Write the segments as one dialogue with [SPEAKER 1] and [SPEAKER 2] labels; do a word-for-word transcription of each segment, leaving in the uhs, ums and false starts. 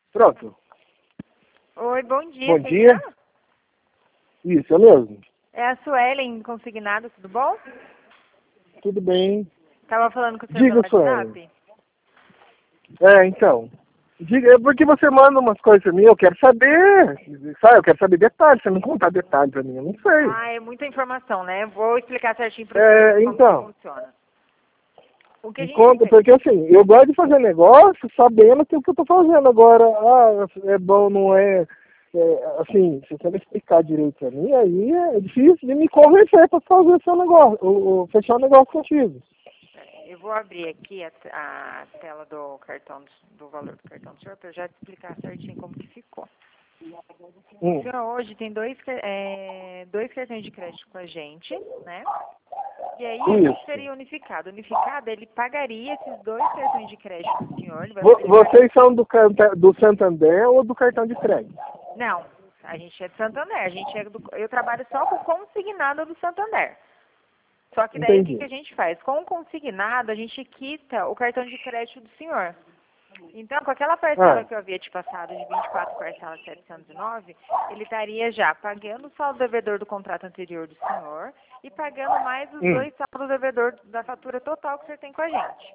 [SPEAKER 1] Pronto.
[SPEAKER 2] Oi, bom dia.
[SPEAKER 1] Bom
[SPEAKER 2] quem
[SPEAKER 1] dia.
[SPEAKER 2] tá?
[SPEAKER 1] Isso, é mesmo.
[SPEAKER 2] É a Suelen Consignado, tudo bom?
[SPEAKER 1] Tudo bem.
[SPEAKER 2] Tava falando com o senhor
[SPEAKER 1] Diga,
[SPEAKER 2] pelo WhatsApp.
[SPEAKER 1] É, então. Diga, é porque você manda umas coisas pra mim, eu quero saber. Sabe, eu quero saber detalhes. Você não contar detalhes pra mim, eu não sei.
[SPEAKER 2] Ah, é muita informação, né? Vou explicar certinho para
[SPEAKER 1] É,
[SPEAKER 2] senhor como
[SPEAKER 1] então.
[SPEAKER 2] que funciona. O que a
[SPEAKER 1] Me
[SPEAKER 2] gente
[SPEAKER 1] conta,
[SPEAKER 2] fez?
[SPEAKER 1] porque assim, eu gosto de fazer negócio sabendo o que eu tô fazendo. Agora, ah, é bom, não é, é, assim, se você não explicar direito pra mim, aí é difícil de me convencer pra fazer o seu negócio, o, o, fechar o negócio contigo.
[SPEAKER 2] Eu vou abrir aqui a, a tela do cartão, do valor do cartão do senhor, para eu já te explicar certinho como que ficou.
[SPEAKER 1] Hum.
[SPEAKER 2] O senhor hoje tem dois, é, dois cartões de crédito com a gente, né? E aí
[SPEAKER 1] Isso.
[SPEAKER 2] seria unificado. Unificado, ele pagaria esses dois cartões de crédito do senhor. Ele vai,
[SPEAKER 1] Vo-
[SPEAKER 2] ele
[SPEAKER 1] Vocês são do, canta- do Santander ou do cartão de crédito?
[SPEAKER 2] Não, a gente é do Santander. A gente é do, eu trabalho só com consignado do Santander. Só que daí o que,
[SPEAKER 1] Entendi.
[SPEAKER 2] que a gente faz? Com o consignado, a gente quita o cartão de crédito do senhor. Então, com aquela parcela
[SPEAKER 1] Ah.
[SPEAKER 2] que eu havia te passado de vinte e quatro parcelas setecentos e nove, ele estaria já pagando o saldo devedor do contrato anterior do senhor e pagando mais os
[SPEAKER 1] Hum.
[SPEAKER 2] dois saldos devedor da fatura total que o senhor tem com a gente.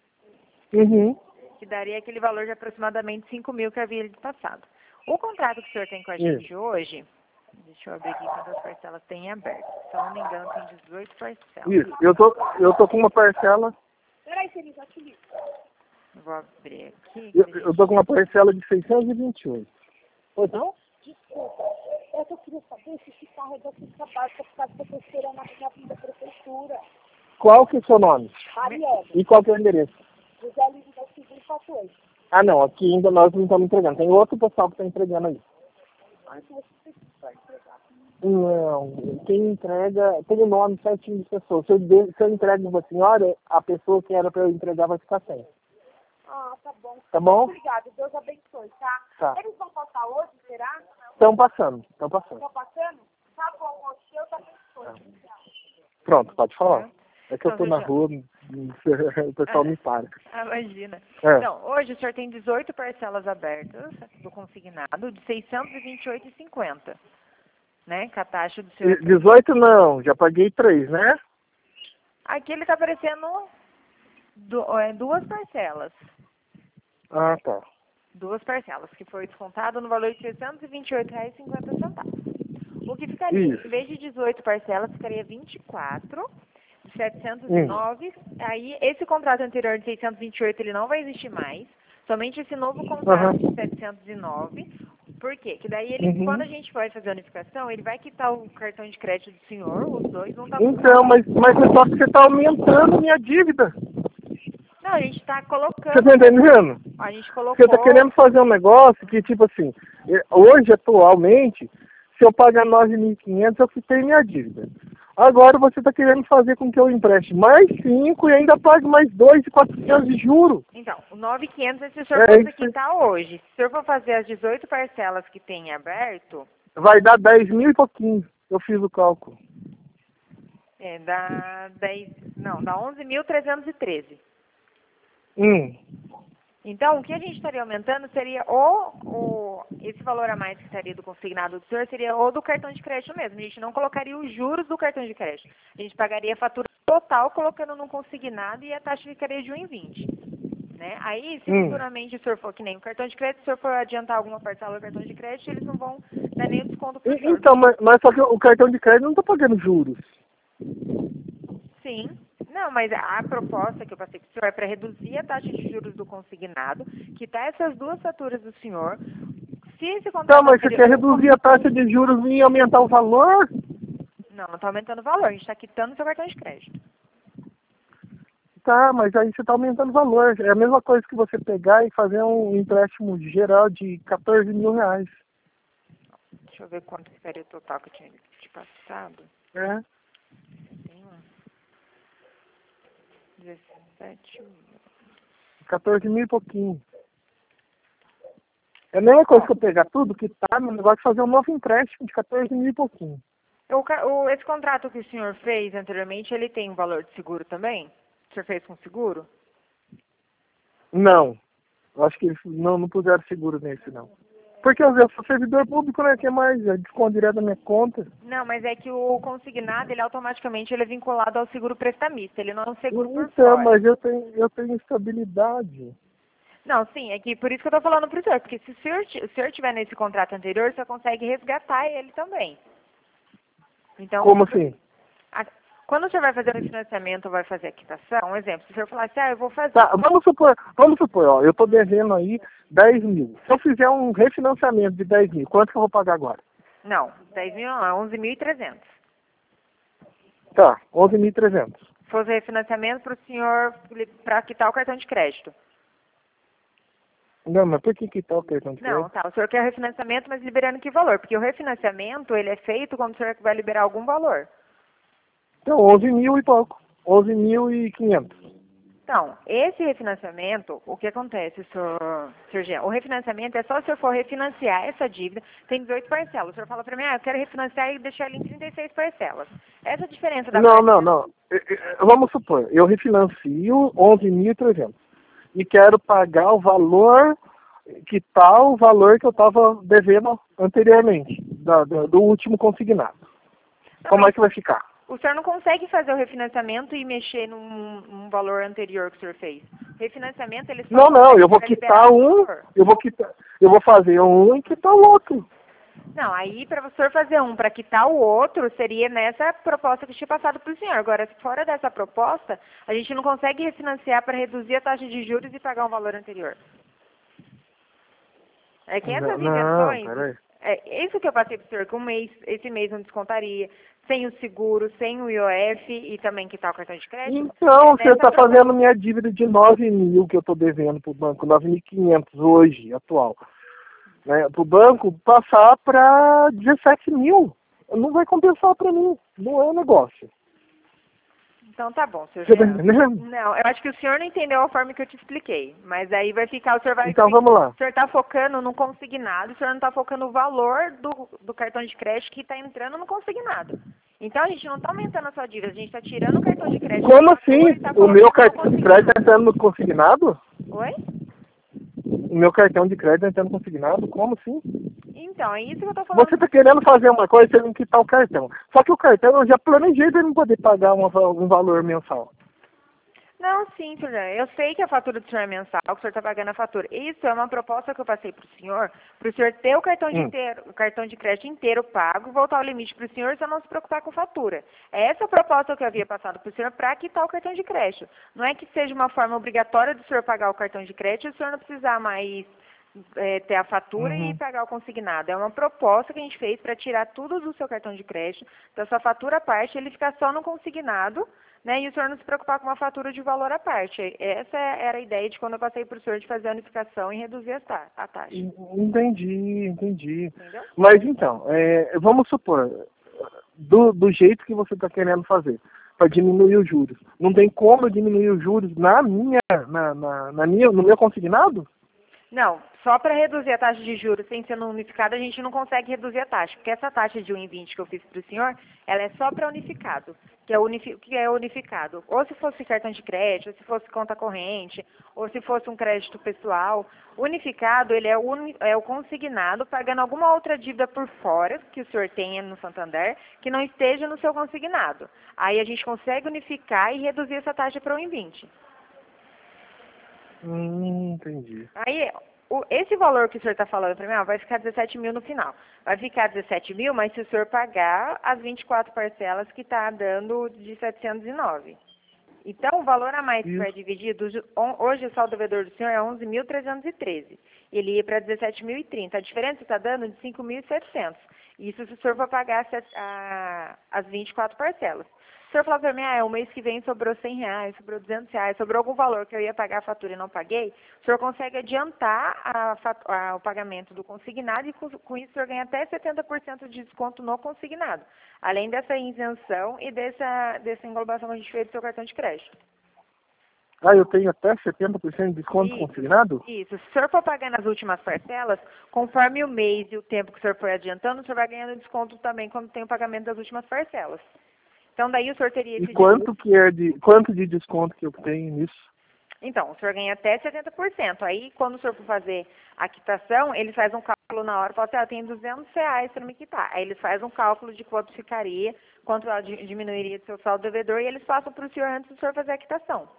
[SPEAKER 1] Uhum.
[SPEAKER 2] Que daria aquele valor de aproximadamente cinco mil que havia lhe passado. O contrato que o senhor tem com a gente
[SPEAKER 1] Isso.
[SPEAKER 2] hoje, deixa eu abrir aqui quantas parcelas tem em aberto. Se eu não me engano, tem dezoito parcelas.
[SPEAKER 1] Isso. Eu tô, eu tô com uma parcela.
[SPEAKER 2] Peraí, Felipe, já te ligo. Vou abrir aqui.
[SPEAKER 1] Eu,
[SPEAKER 2] que a
[SPEAKER 1] eu tô com uma parcela de seiscentos e vinte e oito. Pois não?
[SPEAKER 3] Desculpa, é que eu queria saber se esse carro é daqui de trabalho, por causa que eu estou esperando a minha vinda da prefeitura.
[SPEAKER 1] Qual que é o seu nome?
[SPEAKER 3] Mariana,
[SPEAKER 1] E qual que é o endereço?
[SPEAKER 3] José Lino da Silva e quatro oito.
[SPEAKER 1] Ah, não. Aqui ainda nós não estamos entregando. Tem outro pessoal que está entregando aí.
[SPEAKER 3] Ai, mas você vai entregar.
[SPEAKER 1] Não. Quem entrega tem o nome certinho de pessoa. Se eu, de, se eu entrego para a senhora, a pessoa que era para eu entregar vai ficar sem.
[SPEAKER 3] Ah, tá bom.
[SPEAKER 1] Tá bom?
[SPEAKER 3] Obrigada, Deus abençoe, tá?
[SPEAKER 1] Tá.
[SPEAKER 3] Eles vão passar hoje, será?
[SPEAKER 1] Estão passando. Estão passando.
[SPEAKER 3] Estão passando? Tá bom, moço, Deus abençoe.
[SPEAKER 1] Pronto, pode falar. É que eu
[SPEAKER 2] Então,
[SPEAKER 1] tô na
[SPEAKER 2] veja-
[SPEAKER 1] rua, o pessoal me para.
[SPEAKER 2] Ah, imagina.
[SPEAKER 1] É.
[SPEAKER 2] Então, hoje o senhor tem dezoito parcelas abertas do consignado de seiscentos e vinte e oito reais e cinquenta centavos, né? Com a taxa do senhor.
[SPEAKER 1] E dezoito não, já paguei três, né?
[SPEAKER 2] Aqui ele está aparecendo du- é, duas parcelas.
[SPEAKER 1] Ah, tá.
[SPEAKER 2] Duas parcelas, que foi descontado no valor de seiscentos e vinte e oito reais e cinquenta centavos. O que ficaria,
[SPEAKER 1] Isso.
[SPEAKER 2] em vez de dezoito parcelas, ficaria vinte e quatro de setecentos e nove. Aí, esse contrato anterior de seiscentos e vinte e oito, ele não vai existir mais. Somente esse novo contrato
[SPEAKER 1] Aham.
[SPEAKER 2] de setecentos e nove. Por quê? Que daí, ele,
[SPEAKER 1] Uhum.
[SPEAKER 2] quando a gente vai fazer a unificação, ele vai quitar o cartão de crédito do senhor, os dois vão estar...
[SPEAKER 1] Então, mas, mas é só que você está aumentando minha dívida.
[SPEAKER 2] Não, a gente está
[SPEAKER 1] Você
[SPEAKER 2] colocando...
[SPEAKER 1] tá entendendo?
[SPEAKER 2] A gente
[SPEAKER 1] Você
[SPEAKER 2] colocou...
[SPEAKER 1] tá querendo fazer um negócio que, tipo assim, eh, hoje, atualmente, se eu pagar nove mil e quinhentos, eu quitei minha dívida. Agora você tá querendo fazer com que eu empreste mais cinco e ainda pague mais dois e quatrocentos de juro.
[SPEAKER 2] Então, o nove mil e quinhentos é se o senhor
[SPEAKER 1] É
[SPEAKER 2] fosse
[SPEAKER 1] isso.
[SPEAKER 2] quitar hoje. Se o senhor for fazer as dezoito parcelas que tem em aberto,
[SPEAKER 1] Vai dar dez mil e pouquinho. Eu fiz o cálculo.
[SPEAKER 2] é, dá dez, não, dá onze mil trezentos e treze.
[SPEAKER 1] Hum.
[SPEAKER 2] Então, o que a gente estaria aumentando seria o, o esse valor a mais que estaria do consignado do senhor seria o do cartão de crédito mesmo. A gente não colocaria os juros do cartão de crédito. A gente pagaria a fatura total colocando no consignado e a taxa ficaria de um vírgula vinte. Né? Aí, se
[SPEAKER 1] Hum.
[SPEAKER 2] futuramente o senhor for que nem o cartão de crédito, se o senhor for adiantar alguma parcela do cartão de crédito, eles não vão dar nenhum desconto para o
[SPEAKER 1] E-
[SPEAKER 2] senhor.
[SPEAKER 1] Então, mas, mas só que o cartão de crédito não tá pagando juros.
[SPEAKER 2] Sim. Não, mas a proposta que eu passei para o senhor é para reduzir a taxa de juros do consignado, quitar essas duas faturas do senhor. Se esse
[SPEAKER 1] Tá,
[SPEAKER 2] contrato
[SPEAKER 1] mas você
[SPEAKER 2] anterior...
[SPEAKER 1] quer reduzir a taxa de juros e aumentar o valor?
[SPEAKER 2] Não, não está aumentando o valor, a gente está quitando o seu cartão de crédito.
[SPEAKER 1] Tá, mas aí você tá aumentando o valor. É a mesma coisa que você pegar e fazer um empréstimo geral de quatorze mil reais.
[SPEAKER 2] Deixa eu ver quanto ficaria o total que eu tinha te passado.
[SPEAKER 1] É.
[SPEAKER 2] Tem um. dezessete mil.
[SPEAKER 1] quatorze mil e pouquinho. É a mesma coisa que eu pegar tudo que tá no negócio de fazer um novo empréstimo de quatorze mil e pouquinho.
[SPEAKER 2] O, ca- o, esse contrato que o senhor fez anteriormente, ele tem um valor de seguro também? O senhor fez com seguro?
[SPEAKER 1] Não. Eu acho que eles não, não puseram seguro nesse, não. Porque eu sou servidor público, né? Que mais? É desconto direto da minha conta.
[SPEAKER 2] Não, mas é que o consignado, ele automaticamente ele é vinculado ao seguro prestamista. Ele não é um seguro por
[SPEAKER 1] Então,
[SPEAKER 2] fora.
[SPEAKER 1] mas eu tenho, eu tenho estabilidade.
[SPEAKER 2] Não, sim, é que por isso que eu tô falando pro senhor. Porque se o senhor, ti- o senhor tiver nesse contrato anterior, o senhor consegue resgatar ele também. Então,
[SPEAKER 1] Como assim?
[SPEAKER 2] a- quando o senhor vai fazer o refinanciamento ou vai fazer a quitação, um exemplo, se o senhor falar assim, ah, eu vou fazer.
[SPEAKER 1] Tá, vamos supor, vamos supor, ó, eu tô devendo aí dez mil. Se eu fizer um refinanciamento de dez mil, quanto que eu vou pagar agora?
[SPEAKER 2] Não, dez mil não, é onze mil e trezentos.
[SPEAKER 1] Tá, onze mil e trezentos.
[SPEAKER 2] Se fosse refinanciamento para o senhor, para quitar o cartão de crédito.
[SPEAKER 1] Não, mas por que que tá o cartão de
[SPEAKER 2] Não,
[SPEAKER 1] crédito?
[SPEAKER 2] tá, o senhor quer refinanciamento, mas liberando que valor? Porque o refinanciamento, ele é feito quando o senhor vai liberar algum valor.
[SPEAKER 1] Então, onze mil e pouco. onze mil e quinhentos.
[SPEAKER 2] Então, esse refinanciamento, o que acontece, senhor, senhor Jean? O refinanciamento é só se o senhor for refinanciar essa dívida, tem dezoito parcelas. O senhor fala para mim, ah, eu quero refinanciar e deixar ele em trinta e seis parcelas. Essa é a diferença da
[SPEAKER 1] Não,
[SPEAKER 2] parte-
[SPEAKER 1] não, não. Eh, eh, Vamos supor, eu refinancio onze mil e trezentos. E quero pagar o valor que tá o valor que eu estava devendo anteriormente, da- da- do último consignado.
[SPEAKER 2] Não,
[SPEAKER 1] Como
[SPEAKER 2] mas
[SPEAKER 1] é que vai ficar?
[SPEAKER 2] o senhor não consegue fazer o refinanciamento e mexer num, num valor anterior que o senhor fez. O refinanciamento, ele só
[SPEAKER 1] Não, não,
[SPEAKER 2] consegue
[SPEAKER 1] eu vou
[SPEAKER 2] pra
[SPEAKER 1] quitar
[SPEAKER 2] liberar o
[SPEAKER 1] um,
[SPEAKER 2] valor.
[SPEAKER 1] eu vou quitar, eu vou fazer um e quitar o outro.
[SPEAKER 2] Não, aí para o senhor fazer um para quitar o outro, seria nessa proposta que eu tinha passado para o senhor. Agora, fora dessa proposta, a gente não consegue refinanciar para reduzir a taxa de juros e pagar um valor anterior. É que essas
[SPEAKER 1] Não, não,
[SPEAKER 2] invenções,
[SPEAKER 1] peraí.
[SPEAKER 2] é isso que eu passei para o senhor, que um mês, esse mês não descontaria, sem o seguro, sem o I O F e também quitar o cartão de crédito.
[SPEAKER 1] Então,
[SPEAKER 2] é
[SPEAKER 1] você
[SPEAKER 2] nessa
[SPEAKER 1] está
[SPEAKER 2] proposta.
[SPEAKER 1] fazendo minha dívida de nove mil que eu estou devendo para o banco, nove mil e quinhentos hoje, atual. Né, para o banco passar para dezessete mil. Não vai compensar para mim, não é um negócio.
[SPEAKER 2] Então tá bom, senhor
[SPEAKER 1] Você está
[SPEAKER 2] Jean.
[SPEAKER 1] entendendo?
[SPEAKER 2] Não, eu acho que o senhor não entendeu a forma que eu te expliquei. Mas aí vai ficar, o senhor vai.
[SPEAKER 1] Então vamos lá.
[SPEAKER 2] O senhor está focando no consignado, o senhor não está focando no valor do, do cartão de crédito que está entrando no consignado. Então a gente não está aumentando a sua dívida, a gente está tirando o cartão de crédito.
[SPEAKER 1] Como
[SPEAKER 2] da fatura
[SPEAKER 1] assim?
[SPEAKER 2] e tá
[SPEAKER 1] O meu
[SPEAKER 2] colocando no
[SPEAKER 1] cartão de
[SPEAKER 2] consignado.
[SPEAKER 1] crédito está entrando no consignado?
[SPEAKER 2] Oi?
[SPEAKER 1] O meu cartão de crédito está entrando no consignado? Como assim?
[SPEAKER 2] Então, é isso que eu estou falando.
[SPEAKER 1] Você está querendo fazer uma coisa e você não quitar o cartão. Só que o cartão eu já planejei para ele não poder pagar uma, um valor mensal.
[SPEAKER 2] Não, sim, senhor. Eu sei que a fatura do senhor é mensal, que o senhor está pagando a fatura. Isso é uma proposta que eu passei para o senhor, para o senhor ter o cartão de,
[SPEAKER 1] Hum.
[SPEAKER 2] inteiro, o cartão de crédito inteiro pago, voltar o limite para o senhor e só não se preocupar com fatura. É essa a proposta que eu havia passado para o senhor para quitar o cartão de crédito. Não é que seja uma forma obrigatória do senhor pagar o cartão de crédito e o senhor não precisar mais é, ter a fatura
[SPEAKER 1] Uhum.
[SPEAKER 2] e pagar o consignado. É uma proposta que a gente fez para tirar tudo do seu cartão de crédito, da sua fatura à parte, ele ficar só no consignado, né, e o senhor não se preocupar com uma fatura de valor à parte. Essa era a ideia de quando eu passei para o senhor de fazer a unificação e reduzir a, ta a taxa.
[SPEAKER 1] Entendi, entendi.
[SPEAKER 2] Entendeu?
[SPEAKER 1] Mas então, é, vamos supor, do, do jeito que você está querendo fazer, para diminuir os juros. Não tem como eu diminuir os juros na minha, na, na, na minha, no meu consignado?
[SPEAKER 2] Não, só para reduzir a taxa de juros sem ser unificado, a gente não consegue reduzir a taxa, porque essa taxa de um vírgula vinte que eu fiz para o senhor, ela é só para unificado, que é, unifi que é unificado. Ou se fosse cartão de crédito, ou se fosse conta corrente, ou se fosse um crédito pessoal. Unificado, ele é, uni é o consignado pagando alguma outra dívida por fora, que o senhor tenha no Santander, que não esteja no seu consignado. Aí a gente consegue unificar e reduzir essa taxa para um vírgula vinte.
[SPEAKER 1] Hum, entendi.
[SPEAKER 2] Aí, o, esse valor que o senhor está falando para mim, ó, vai ficar dezessete mil no final. Vai ficar dezessete mil, mas se o senhor pagar as vinte e quatro parcelas que está dando de setecentos e nove. Então, o valor a mais que
[SPEAKER 1] Isso.
[SPEAKER 2] vai dividido, hoje o saldo devedor do senhor é onze mil trezentos e treze. Ele ia para dezessete mil e trinta. A diferença está dando de cinco mil e setecentos. Isso se o senhor for pagar as, a, as vinte e quatro parcelas. Se o senhor falar para mim, ah, o mês que vem sobrou cem reais, sobrou duzentos reais, sobrou algum valor que eu ia pagar a fatura e não paguei, o senhor consegue adiantar a, a, o pagamento do consignado e com, com isso o senhor ganha até setenta por cento de desconto no consignado. Além dessa isenção e dessa, dessa englobação que a gente fez do seu cartão de crédito.
[SPEAKER 1] Ah, eu tenho até setenta por cento de desconto
[SPEAKER 2] Isso,
[SPEAKER 1] consignado?
[SPEAKER 2] Isso. Se o senhor for pagar nas últimas parcelas, conforme o mês e o tempo que o senhor for adiantando, o senhor vai ganhando desconto também quando tem o pagamento das últimas parcelas. Então, daí o senhor teria esse
[SPEAKER 1] E quanto que é de quanto de desconto que eu tenho nisso?
[SPEAKER 2] Então, o senhor ganha até setenta por cento. Aí, quando o senhor for fazer a quitação, ele faz um cálculo na hora e fala assim, ah, eu tenho duzentos reais para me quitar. Aí eles fazem um cálculo de quanto ficaria, quanto ela di- diminuiria do seu saldo devedor, e eles passam para o senhor antes do senhor fazer a quitação.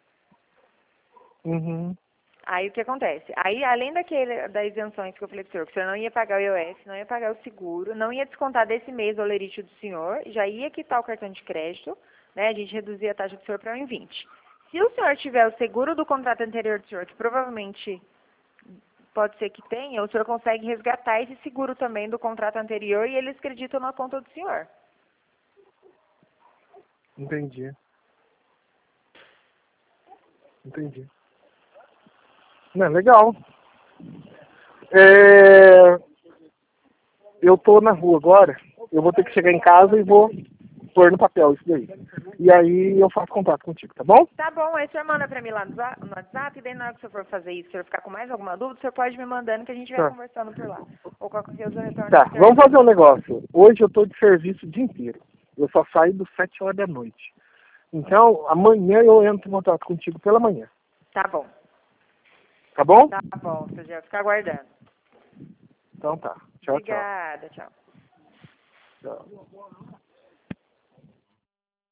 [SPEAKER 1] Uhum.
[SPEAKER 2] Aí, o que acontece? Aí, além daquele, das isenções que eu falei para o senhor, que o senhor não ia pagar o I O F, não ia pagar o seguro, não ia descontar desse mês o olerite do senhor, já ia quitar o cartão de crédito, né? A gente reduzia a taxa do senhor para um vírgula vinte. Se o senhor tiver o seguro do contrato anterior do senhor, que provavelmente pode ser que tenha, o senhor consegue resgatar esse seguro também do contrato anterior e eles acreditam na conta do senhor.
[SPEAKER 1] Entendi. Entendi. Não, legal. É... Eu tô na rua agora, eu vou ter que chegar em casa e vou pôr no papel isso daí. E aí eu faço contato contigo, tá bom?
[SPEAKER 2] Tá bom, aí o senhor manda pra mim lá no za- no WhatsApp, e daí na hora que o senhor for fazer isso, se o senhor ficar com mais alguma dúvida, o senhor pode me mandando que a gente vai
[SPEAKER 1] Tá.
[SPEAKER 2] conversando por lá. Ou qualquer coisa eu retorno
[SPEAKER 1] Tá,
[SPEAKER 2] pro senhor.
[SPEAKER 1] vamos fazer um negócio. Hoje eu tô de serviço o dia inteiro. Eu só saio das sete horas da noite. Então, amanhã eu entro em contato contigo pela manhã.
[SPEAKER 2] Tá bom,
[SPEAKER 1] Tá bom?
[SPEAKER 2] tá bom, senhor, já ficar aguardando.
[SPEAKER 1] Então tá. Tchau, tchau.
[SPEAKER 2] Obrigada, tchau.
[SPEAKER 1] Tchau.